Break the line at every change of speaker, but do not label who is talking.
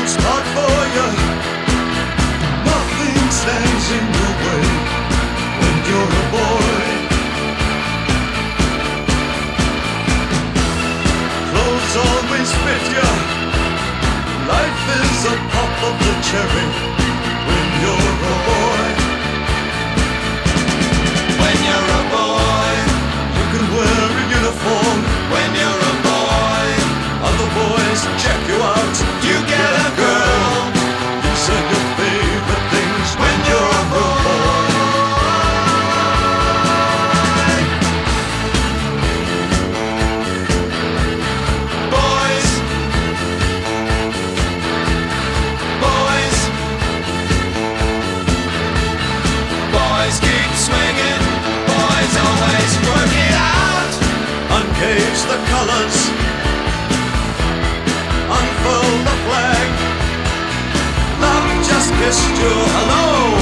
spot for you. Nothing stands in your way when you're a boy. Clothes always fit you. Life is a pop of the cherry when you're a boy. When you're a boy, you can wear a uniform. When you're a boy, other boys check you out. You get a girl. You say your favorite things when you're a boy. Boys, boys, boys keep swinging. Boys always work it out. Uncage the colors. Unfurl the flag. Love just kissed you hello.